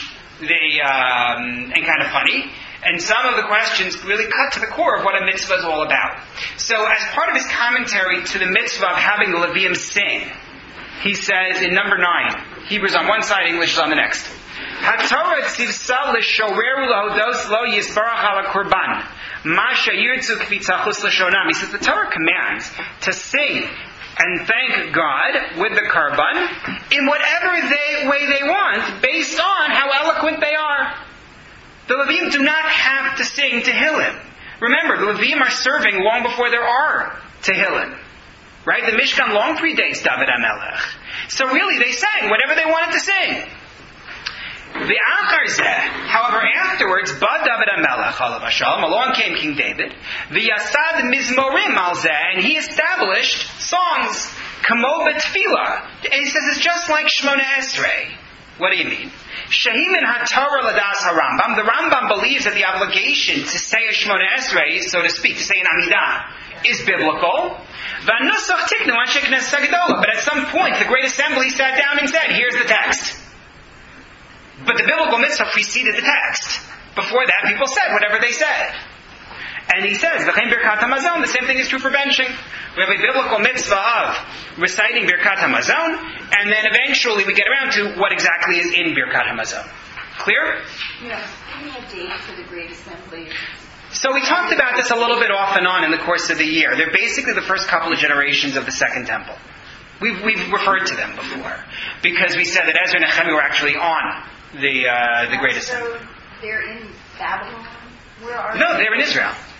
and kind of funny. And some of the questions really cut to the core of what a mitzvah is all about. So as part of his commentary to the mitzvah of having the Levium sing, he says in number 9, Hebrews on one side, English is on the next. HaTorah tzivsa l'shoreru lahodos lo yisbarach ala korban. Masha yirtzu kvitzachus l'shonam. He says the Torah commands to sing and thank God with the korban in whatever way they want, based on how eloquent they are. The Levium do not have to sing Tehillim. Remember, the Levium are serving long before there are Tehillim. Right? The Mishkan long predates David HaMelech. So really, they sang whatever they wanted to sing. The Acharzeh, however, afterwards, Ba David HaMelech, Alav HaShalom, along came King David, the Yasad Mizmorim Alzeh, and he established songs, Kamo B'Tfilah. And he says it's just like Shmona Esrei. What do you mean? Shahimin HaTorah Ladas HaRambam. The Rambam believes that the obligation to say a Shmona Esrei, so to speak, to say an Amidah, is biblical. But at some point, the Great Assembly sat down and said, here's the text. But the biblical mitzvah preceded the text. Before that, people said whatever they said. And he says, the same thing is true for benching. We have a biblical mitzvah of reciting Birkat HaMazon, and then eventually we get around to what exactly is in Birkat HaMazon. Clear? Yeah. Give me a date for the Great Assembly. So we talked about this a little bit off and on in the course of the year. They're basically the first couple of generations of the Second Temple. We've referred to them before, because we said that Ezra and Nehemiah were actually on the Great Assembly. So they're in Babylon? Where are No, they're in Israel.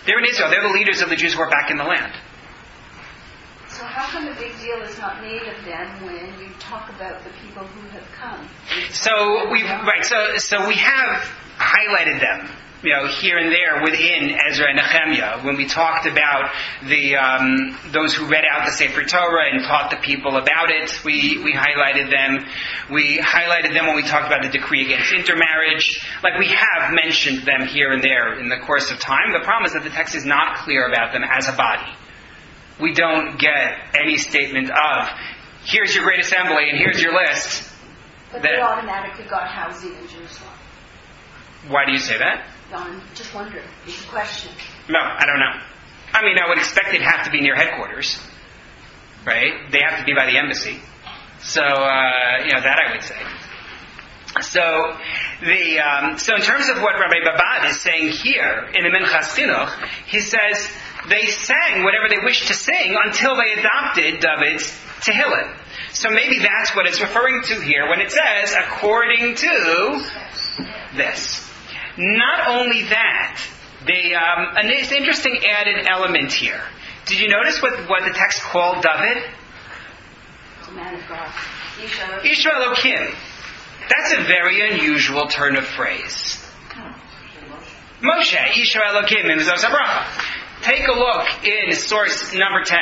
They're in Israel. They're the leaders of the Jews who are back in the land. So how come a big deal is not made of them when you talk about the people who have come? So we have highlighted them, here and there within Ezra and Nehemiah. When we talked about those who read out the Sefer Torah and taught the people about it, we highlighted them. We highlighted them when we talked about the decree against intermarriage. Like, we have mentioned them here and there in the course of time. The problem is that the text is not clear about them as a body. We don't get any statement of, here's your great assembly and here's your list. But they automatically got housing in Jerusalem. Why do you say that? I'm just wondering. It's a question. No, I don't know. I mean, I would expect they'd have to be near headquarters, right? They have to be by the embassy. So, that I would say. So in terms of what Rabbi Babad is saying here in the Minchas Chinuch, he says they sang whatever they wished to sing until they adopted David's Tehillim. So maybe that's what it's referring to here when it says, according to this. Not only that, an interesting added element here. Did you notice what the text called David? The man of God. Isha Elokim. That's a very unusual turn of phrase. Moshe, Isha Elokim in V'zos HaBracha. Take a look in source number 10.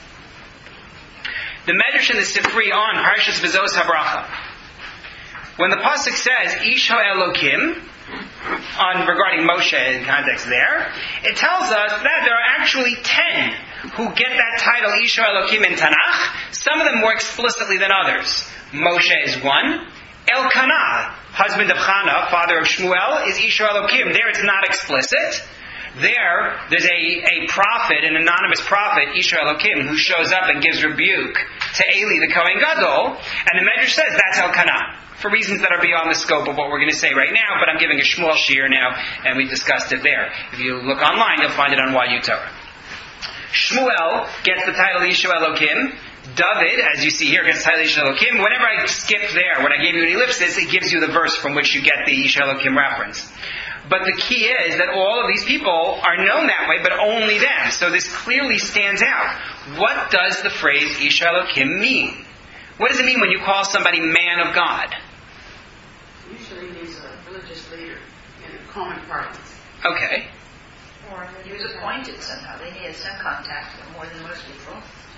The Medrash in the Sifri on Parshas V'zos HaBracha. When the pasuk says Isha Elokim, regarding Moshe in context there, it tells us that there are actually 10 who get that title Isha Elokim in Tanakh, some of them more explicitly than others. Moshe is one. Elkanah, husband of Hannah, father of Shmuel, is Isha Elokim. There it's not explicit. There's a prophet, an anonymous prophet, Isha Elokim, who shows up and gives rebuke to Eli the Kohen Gadol, and the Medrash says that's Elkanah, for reasons that are beyond the scope of what we're going to say right now, but I'm giving a Shmuel Shir now, and we discussed it there. If you look online, you'll find it on YU Torah. Shmuel gets the title Isha Elokim. David, as you see here, gets the title Isha Elokim. Whenever I skip there, when I gave you an ellipsis, it gives you the verse from which you get the Isha Elokim reference. But the key is that all of these people are known that way, but only them. So this clearly stands out. What does the phrase Isha Elokim mean? What does it mean when you call somebody man of God? Usually he's a religious leader in common parlance. Okay. Or he was appointed somehow. They had some contact with more than most people.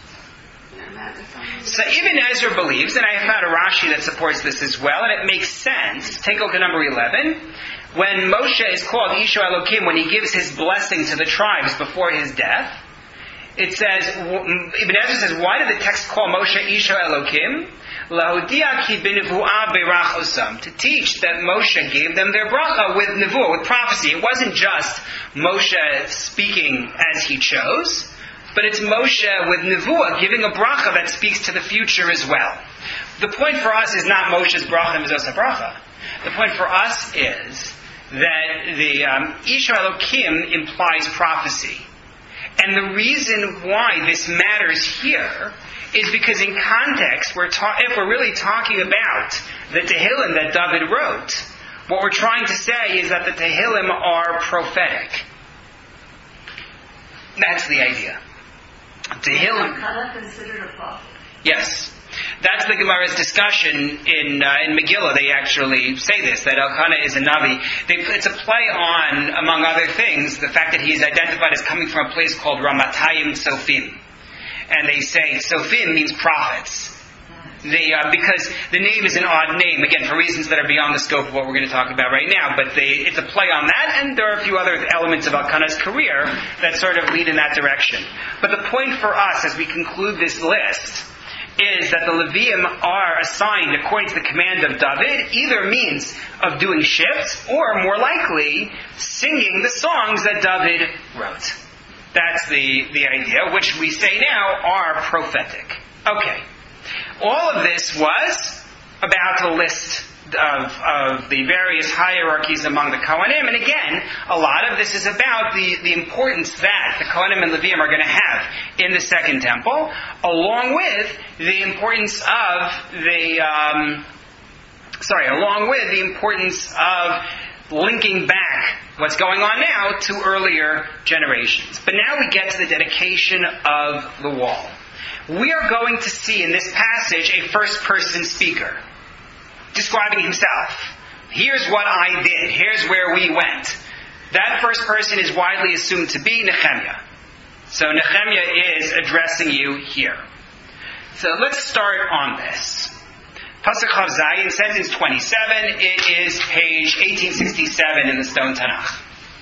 So Ibn Ezra believes, and I have found a Rashi that supports this as well, and it makes sense. Take a look at number 11. When Moshe is called Isha Elokim, when he gives his blessing to the tribes before his death, it says, Ibn Ezra says, why did the text call Moshe Isha Elokim? Lahodia ki b'nevuah berach osam, to teach that Moshe gave them their bracha with nevuah, with prophecy. It wasn't just Moshe speaking as he chose, but it's Moshe with nevuah giving a bracha that speaks to the future as well. The point for us is not Moshe's bracha and V'zos HaBracha. The point for us is that the Isha Elokim implies prophecy. And the reason why this matters here is because in context, if we're really talking about the Tehillim that David wrote, what we're trying to say is that the Tehillim are prophetic. That's the idea. Tehillim. Elkanah considered a prophet. Yes. That's the Gemara's discussion in Megillah. They actually say this, that Elkanah is a Navi. It's a play on, among other things, the fact that he is identified as coming from a place called Ramatayim Sofim. And they say Sofim means prophets. Because the name is an odd name, again, for reasons that are beyond the scope of what we're going to talk about right now. But it's a play on that, and there are a few other elements of Elkanah's career that sort of lead in that direction. But the point for us, as we conclude this list, is that the Levium are assigned according to the command of David, either means of doing shifts, or more likely, singing the songs that David wrote. That's the idea, which we say now are prophetic. Okay. All of this was about a list of the various hierarchies among the Kohanim. And again, a lot of this is about the importance that the Kohanim and Levium are going to have in the Second Temple, along with the importance of linking back back what's going on now to earlier generations. But now we get to the dedication of the wall. We are going to see in this passage a first-person speaker describing himself. Here's what I did. Here's where we went. That first person is widely assumed to be Nehemiah. So Nehemiah is addressing you here. So let's start on this. Pasuk Chav Zayin, sentence 27. It is page 1867 in the Stone Tanakh.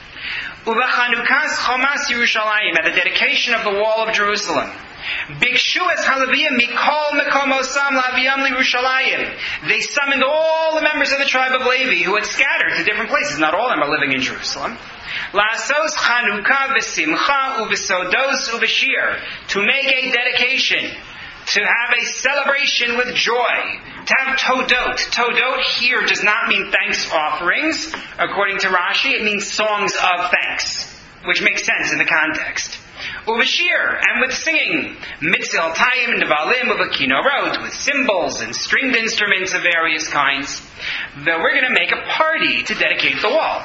Uvachanukas Chomas Yerushalayim, at the dedication of the wall of Jerusalem. Bikshu es halaviyim mikol mekomosam laviyam liYerushalayim. They summoned all the members of the tribe of Levi who had scattered to different places. Not all of them are living in Jerusalem. La'asos Chanukah v'simcha u'v'sodos u'v'shir. To make a dedication. To have a celebration with joy. To have todot. Todot here does not mean thanks offerings. According to Rashi, it means songs of thanks. Which makes sense in the context. Uvashir, and with singing, mitzil tayim and nevalim of a kinorot, with cymbals and stringed instruments of various kinds. Though we're going to make a party to dedicate the wall.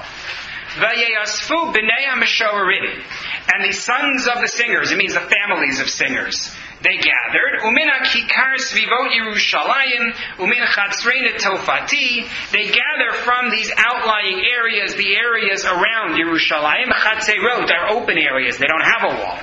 Vayasfu b'nei ha'mishorim, and the sons of the singers, it means the families of singers, they gathered. Umina kikar svivot Yerushalayim, umin chatzrein tofati. They gather from these outlying areas, the areas around Yerushalayim. Chatzerot are open areas; they don't have a wall.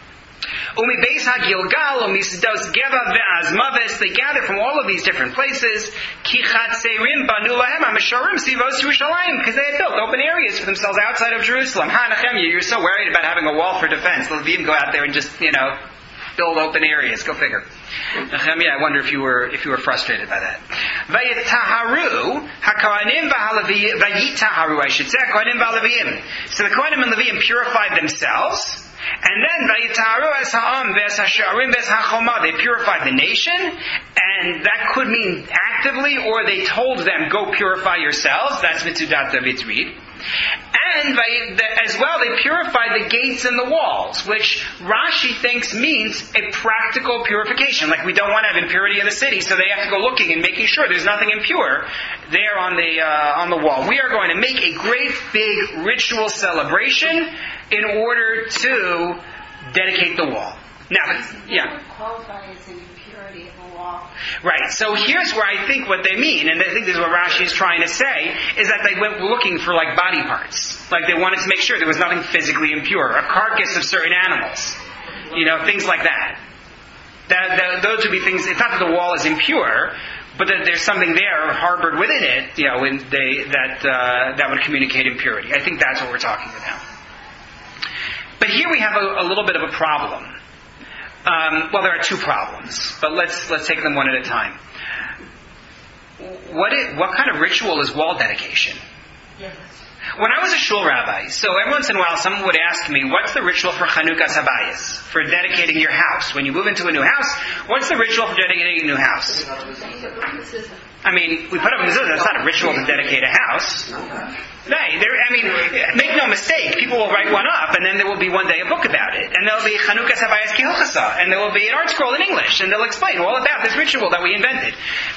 Umi beis hagilgal, umisdos geva ve'azmaves. They gather from all of these different places. Ki chatzerim banu lahem ha'mishorim svivos Yerushalayim, because they had built open areas for themselves outside of Jerusalem. Ha, Nehemiah, you're so worried about having a wall for defense. The Levim go out there and just, build open areas. Go figure. Nehemiah, I wonder if you were frustrated by that. Vayitaharu haKohanim vayitaharu, I should say, Kohanim v'Levim. So the Kohanim and Levim purified themselves, and then vayitaharu es ha'am v'es ha'sharim v'es ha'choma. They purified the nation, and that could mean actively, or they told them, go purify yourselves. That's Mitzudat David's read. And as well, they purified the gates and the walls, which Rashi thinks means a practical purification. Like, we don't want to have impurity in the city, so they have to go looking and making sure there's nothing impure there on the wall. We are going to make a great big ritual celebration in order to dedicate the wall. Now, yeah. What would qualify as an impurity of a wall? Right, so here's where I think what they mean, and I think this is what Rashi is trying to say, is that they went looking for like body parts. Like they wanted to make sure there was nothing physically impure. A carcass of certain animals. Things like that. Those would be things, it's not that the wall is impure, but that there's something there harbored within it, that would communicate impurity. I think that's what we're talking about. But here we have a little bit of a problem. There are two problems, but let's take them one at a time. What kind of ritual is wall dedication? Yes. When I was a shul rabbi, so every once in a while someone would ask me, what's the ritual for Chanukas Habayis, for dedicating your house? When you move into a new house, what's the ritual for dedicating a new house? I mean, we put up a mezuzah. That's not a ritual to dedicate a house. Make no mistake, people will write one up, and then there will be one day a book about it. And there'll be Chanukas Habayis Kihilchasa, and there will be an art scroll in English, and they'll explain all about this ritual that we invented.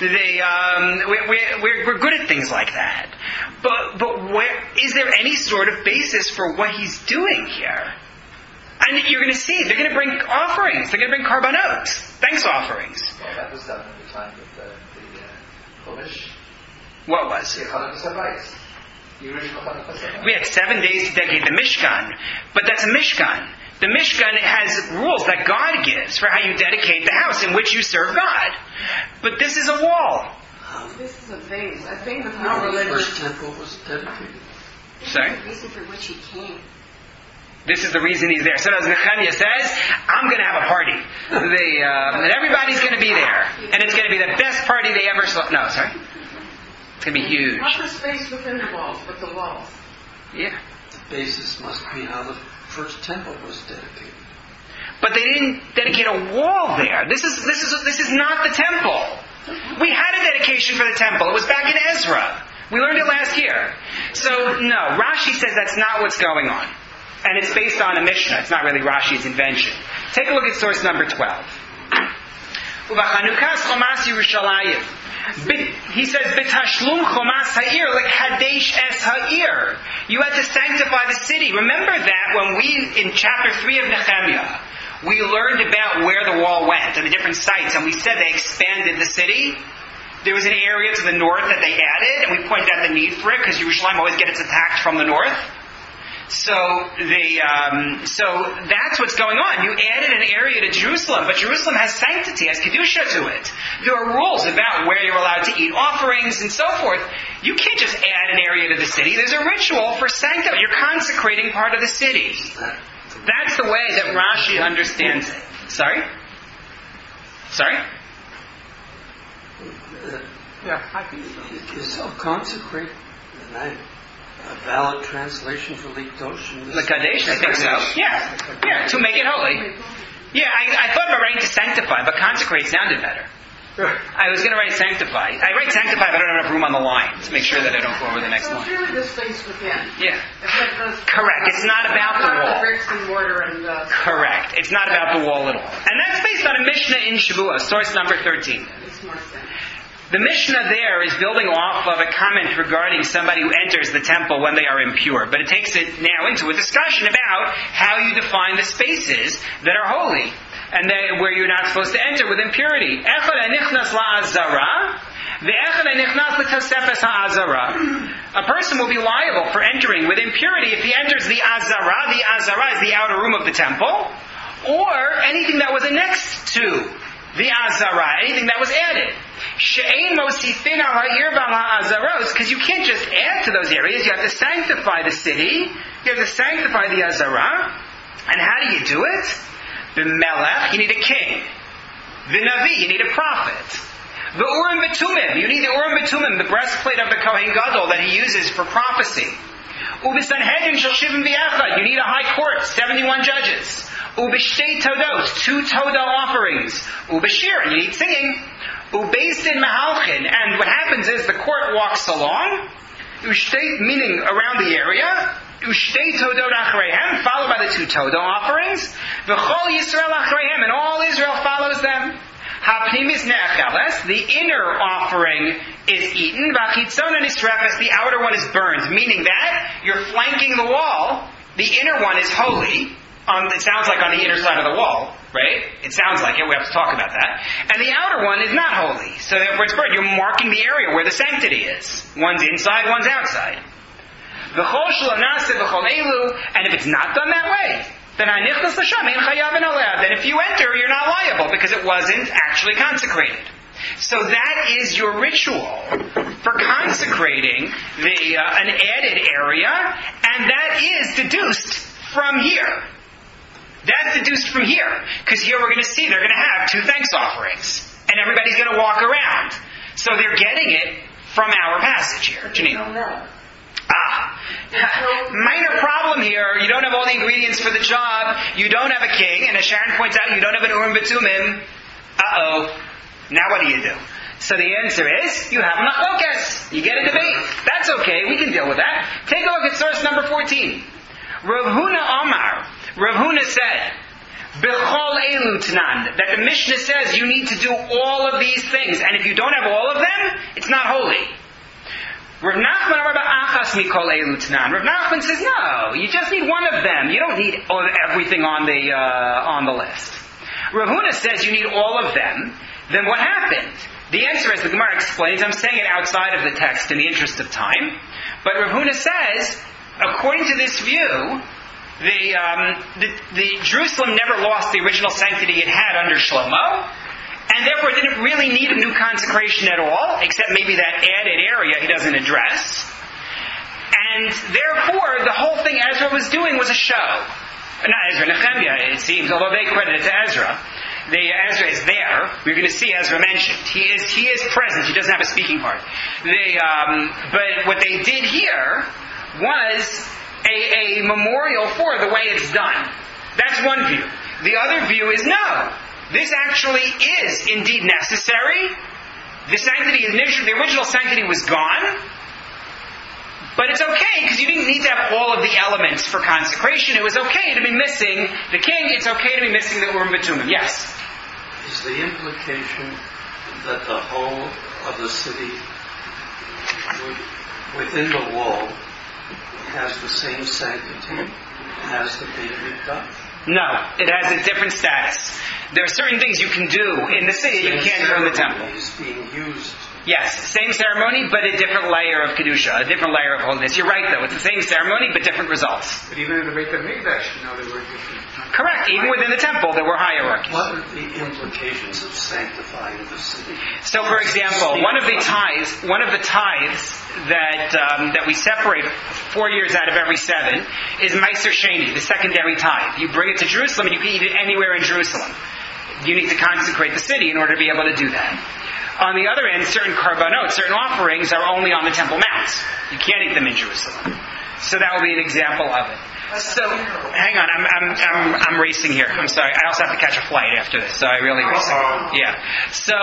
We're good at things like that. But is there any sort of basis for what he's doing here? And you're going to see, they're going to bring offerings. They're going to bring karbanot, thanks offerings. Well, that was done at the time of the Chumash. What was? The Chanukas Habayis. The original Chanukas Habayis. We had 7 days to dedicate the Mishkan, but that's a Mishkan. The Mishkan has rules that God gives for how you dedicate the house in which you serve God. But this is a wall. This is a thing. A thing of how religious. The first temple was dedicated. Sorry? The reason for which he came. This is the reason he's there. So as Nehemiah says, I'm going to have a party. And everybody's going to be there. And it's going to be the best party they ever saw. No, sorry? It's going to be huge. Not the space within the walls, but the walls. Yeah. The basis must be how the first temple was dedicated. But they didn't dedicate a wall there. This is not the temple. We had a dedication for the temple. It was back in Ezra. We learned it last year. So, no, Rashi says that's not what's going on. And it's based on a Mishnah. It's not really Rashi's invention. Take a look at source number 12. He says, "B'tashlum chomas ha'ir l'kadesh es ha'ir." You had to sanctify the city. Remember that when in chapter 3 of Nehemiah, we learned about where the wall went and the different sites, and we said they expanded the city. There was an area to the north that they added, and we pointed out the need for it because Yerushalayim always gets attacked from the north. So that's what's going on. You added an area to Jerusalem, but Jerusalem has sanctity, has kedusha to it. There are rules about where you're allowed to eat offerings and so forth. You can't just add an area to the city. There's a ritual for sanctity. You're consecrating part of the city. That's the way that Rashi understands it. Sorry? Yeah, I think so. Is consecrate a valid translation for Likdosh? Lekadesh, I think so. Yeah, to make it holy. Yeah, I thought about writing to sanctify, but consecrate sounded better. I was going to write sanctify. I write sanctify, but I don't have enough room on the line to make sure that I don't go over the next line. So it's really the space within. Yeah. Correct. It's not about the wall. Bricks and mortar and... Correct. It's not about the wall at all. And that's based on a Mishnah in Shavuot, source number 13. Makes more sense. The Mishnah there is building off of a comment regarding somebody who enters the temple when they are impure. But it takes it now into a discussion about how you define the spaces that are holy and where you're not supposed to enter with impurity. A person will be liable for entering with impurity if he enters the azara. The azara is the outer room of the temple, or anything that was annexed to the azara, anything that was added. Because you can't just add to those areas. You have to sanctify the city. You have to sanctify the azara. And how do you do it? The melech, you need a king. The navi, you need a prophet. The urim betumim, you need the urim betumim, the breastplate of the Kohen Gadol that he uses for prophecy. Ubesanhedrin shel shivim v'yachad, you need a high court, 71 judges. Ubeshtei todot, 2 todah offerings. Ubeshir, you need singing. Ubeisin mahalchin, and what happens is the court walks along. Ushtei, meaning around the area. Ushtei todot achreihem, followed by the 2 todah offerings. V'chol Yisrael achreihem, and all Israel follows them. Hapnimis ne'acheles, the inner offering is eaten. V'chitzon nisrefes, the outer one is burned. Meaning that you're flanking the wall. The inner one is holy. It sounds like on the inner side of the wall, right? It sounds like it. We have to talk about that. And the outer one is not holy. So therefore it's burned. You're marking the area where the sanctity is. One's inside, one's outside. And if it's not done that way, then if you enter, you're not liable because it wasn't actually consecrated. So that is your ritual for consecrating an added area, and that is deduced from here. That's deduced from here. Because here we're going to see they're going to have 2 thanks offerings. And everybody's going to walk around. So they're getting it from our passage here. Janine. Minor problem here. You don't have all the ingredients for the job. You don't have a king. And as Sharon points out, you don't have an Urim Betumim. Uh-oh. Now what do? So the answer is, you have a machlokas. You get a debate. That's okay. We can deal with that. Take a look at source number 14. Rav Huna Omar. Rav Huna said, B'chol elu tnan, that the Mishnah says you need to do all of these things, and if you don't have all of them, it's not holy. Rav Nachman Amar ba'achas mikol elu tnan. Rav Nachman says, no, you just need one of them. You don't need everything on the list. Rav Huna says you need all of them. Then what happened? The answer, as the Gemara explains, I'm saying it outside of the text in the interest of time, but Rav Huna says, according to this view, the Jerusalem never lost the original sanctity it had under Shlomo, and therefore it didn't really need a new consecration at all, except maybe that added area he doesn't address. And therefore, the whole thing Ezra was doing was a show. Not Ezra, Nehemiah, it seems, although they credit it to Ezra. Ezra is there. We're going to see Ezra mentioned. He is present. He doesn't have a speaking part. But what they did here was a memorial for the way it's done. That's one view. The other view is no. This actually is indeed necessary. The original sanctity was gone. But it's okay because you didn't need to have all of the elements for consecration. It was okay to be missing the king. It's okay to be missing the Urim Betumim. Yes? Is the implication that the whole of the city within the wall has the same sanctity as the Beit Mikdash? No, it has a different status. There are certain things you can do in the city you can't do in the temple. Is being used. Yes, same ceremony, but a different layer of Kedusha, a different layer of holiness. You're right, though. It's the same ceremony, but different results. But even in the Beit HaMikdash, there were different... Correct. Even within the temple, there were hierarchies. What are the implications of sanctifying the city? So, for example, one of the tithes that we separate 4 years out of every 7 is Meiser Sheni, the secondary tithe. You bring it to Jerusalem, and you can eat it anywhere in Jerusalem. You need to consecrate the city in order to be able to do that. On the other end, certain karbanot, certain offerings are only on the Temple Mount. You can't eat them in Jerusalem. So that will be an example of it. So, hang on, I'm racing here. I'm sorry. I also have to catch a flight after this, so I really racing. Yeah. So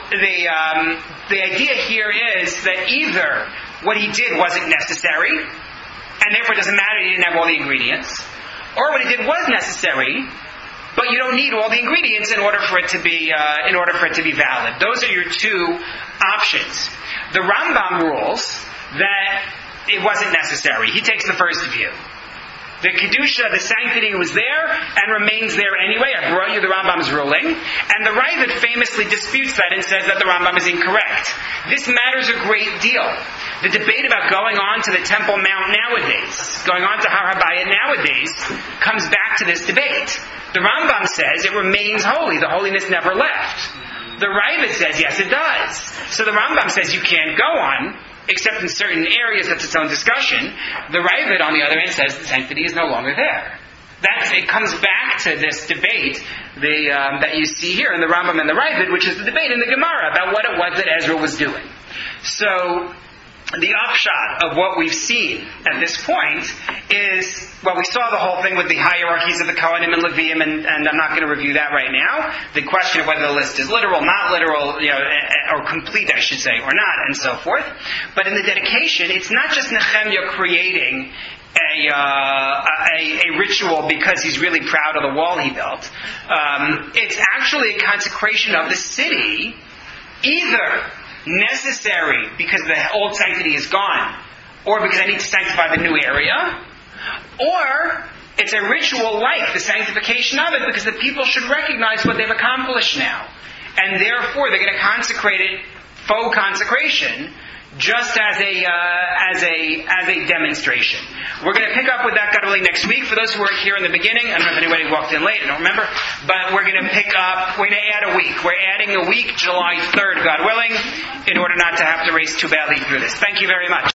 the idea here is that either what he did wasn't necessary, and therefore it doesn't matter he didn't have all the ingredients, or what he did was necessary, but you don't need all the ingredients in order for it to be valid. Those are your two options. The Rambam rules that it wasn't necessary. He takes the first view. The Kedusha, the sanctity was there and remains there anyway. I brought you the Rambam's ruling. And the Ravid famously disputes that and says that the Rambam is incorrect. This matters a great deal. The debate about going on to the Temple Mount nowadays, going on to Har HaBayit nowadays, comes back to this debate. The Rambam says it remains holy. The holiness never left. The Ravid says, yes, it does. So the Rambam says you can't go on, except in certain areas, that's its own discussion. The Ravid, on the other hand, says the sanctity is no longer there. It comes back to this debate that you see here in the Rambam and the Ravid, which is the debate in the Gemara about what it was that Ezra was doing. So, the upshot of what we've seen at this point is, well, we saw the whole thing with the hierarchies of the Kohanim and Leviim, and I'm not going to review that right now. The question of whether the list is literal, not literal, or complete, I should say, or not, and so forth. But in the dedication, it's not just Nehemiah creating a ritual because he's really proud of the wall he built. It's actually a consecration of the city, either necessary because the old sanctity is gone, or because I need to sanctify the new area, or it's a ritual like the sanctification of it because the people should recognize what they've accomplished now, and therefore they're going to consecrate it, faux consecration, just as a demonstration. We're going to pick up with that, God willing, next week. For those who were here in the beginning, I don't know if anybody walked in late, I don't remember, but we're going to add a week. We're adding a week, July 3rd, God willing, in order not to have to race too badly through this. Thank you very much.